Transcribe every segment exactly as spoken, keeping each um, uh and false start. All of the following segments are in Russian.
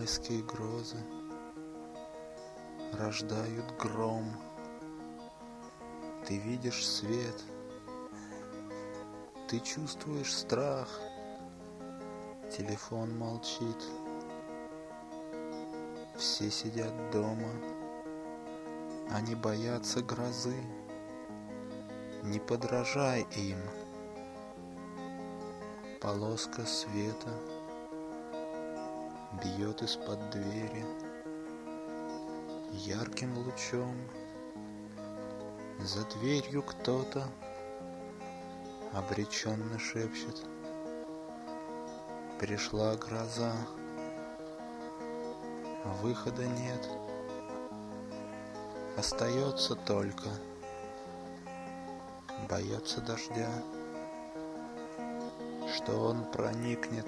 Майские грозы рождают гром. Ты видишь свет, ты чувствуешь страх. Телефон молчит, все сидят дома, они боятся грозы. Не подражай им. Полоска света бьет из-под двери ярким лучом. За дверью кто-то обреченно шепчет: пришла гроза, выхода нет, остается только бояться дождя, что он проникнет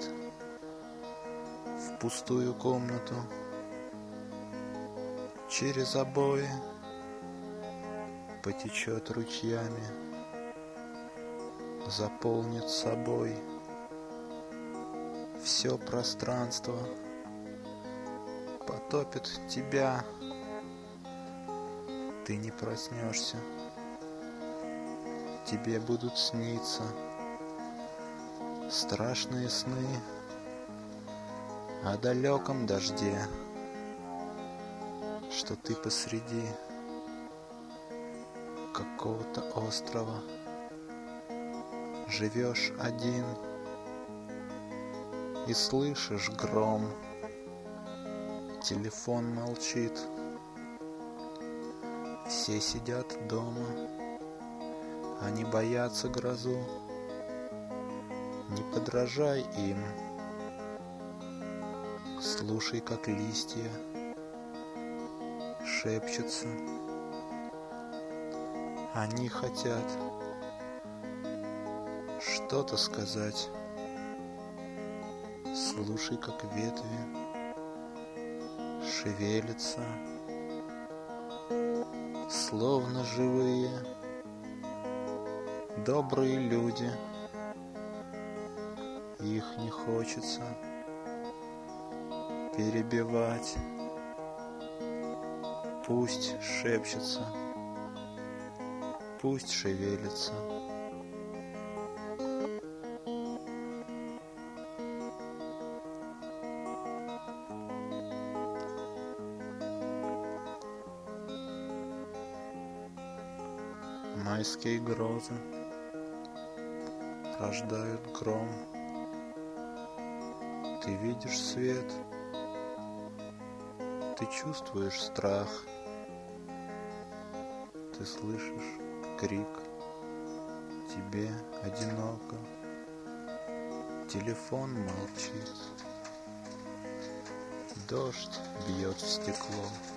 в пустую комнату через обои, потечет ручьями, заполнит собой все пространство, потопит тебя. Ты не проснешься, тебе будут сниться страшные сны о далеком дожде, что ты посреди какого-то острова живешь один и слышишь гром. Телефон молчит, все сидят дома, они боятся грозу. Не подражай им, слушай, как листья шепчутся. Они хотят что-то сказать. Слушай, как ветви шевелятся, словно живые, добрые люди. Их не хочется перебивать. Пусть шепчется, пусть шевелится. Майские грозы рождают гром. Ты видишь свет, ты чувствуешь страх, ты слышишь крик, тебе одиноко, телефон молчит, дождь бьет в стекло.